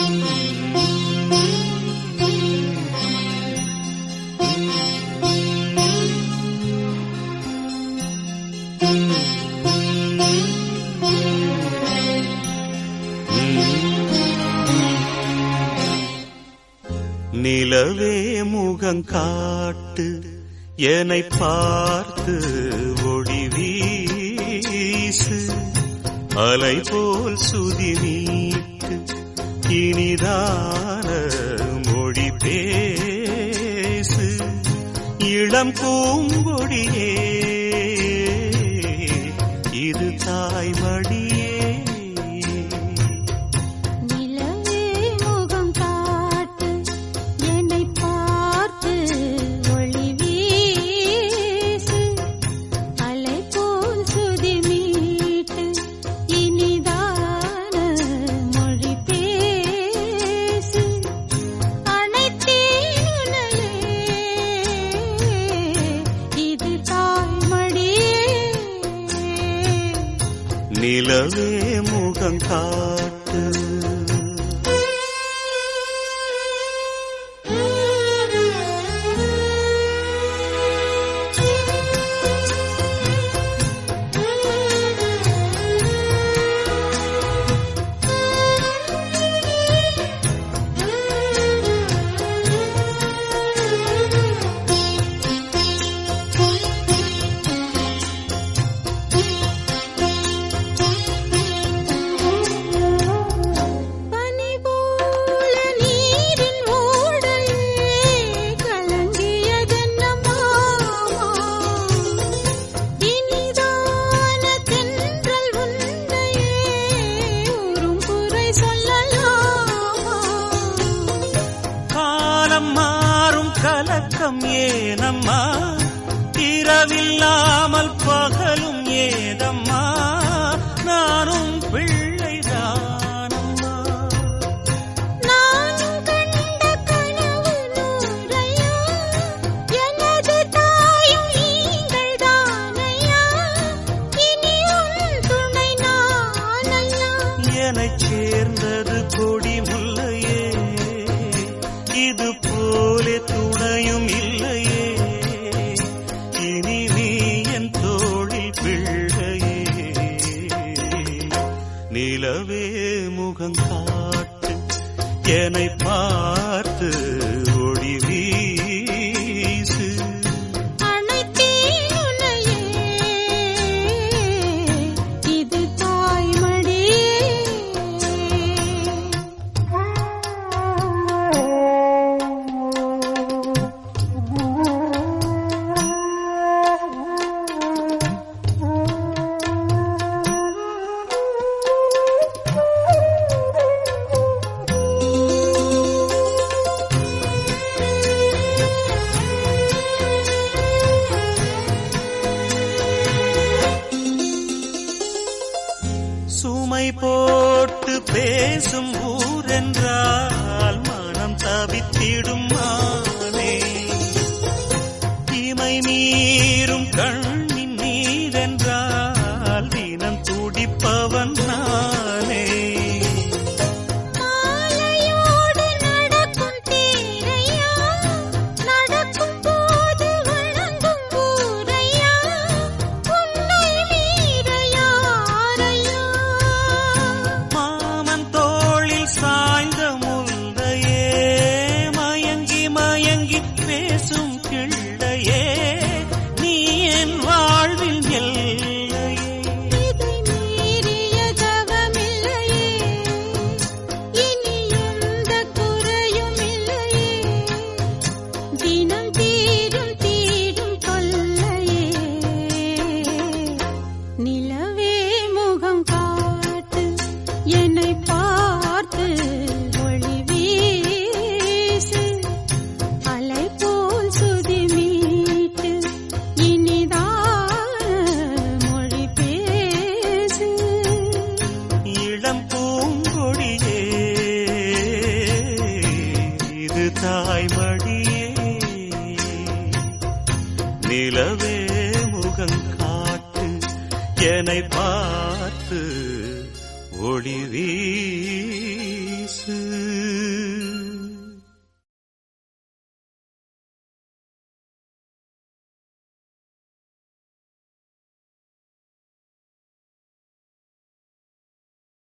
நிலவே முகங்காட்டு என்னை பார்த்து ஒளி வீசு, அலை போல் சுதி நீட்டு இனிதான மொழி பேசு. இளம் பூங்கொடியே இது தாய்மடியே. நிலவே முகங்காட்டு. மாறும் கலக்கம் ஏனம்மா, இரவில்லாமல் பகலும் ஏதம்மா, நானும் பிள்ளைதானம்மா. நானும் கண்ட கனவு நூறையா, எனது தாயும் நீங்கள் தானையா, இனி உன் துணை நானல்லா. எனச் சேர்ந்தது கொடி முல்லையே, இது போலே துணையும் இல்லையே, இனி நீ என் தோளில் பிள்ளையே. நிலவே முகங்காட்டு என்னை பார்த்து ஒளி வீசு. அனைத்தேன் உன்னையே இது தாய்மடியே. சுமை போட்டு பேசும் ஊரென்றால் மனம் தவித்திடும் மானே, இமை மீறும் கண்ணின் நீரென்றால் தினம் துடிப்பவன் நானே. மாலையோடு நடக்கும் தேரையா, நடக்கும் போது வணங்கும் ஊரையா, உன்னை மீற யாரையா. மாமன் தோளில் சாய்ந்த முல்லையே, மயங்கி மயங்கி பேசும் கிள்ளையே, நீ என் வாழ்வில் எல்லையே. இதை மீறிய தவமில்லையே, இனி எந்த குறையும் இல்லையே, தினம் தீரும் தீரும் தொல்லையே. நிலவே முகம் காட்டு என்னை பார்த்து ஒளி வீசு, அலை போல் சுதி மீட்டு இனிதான மொழி பேசு. இளம் பூங்கொடியே இது தாய்மடியே. நிலவே முகங்காட்டு என்னை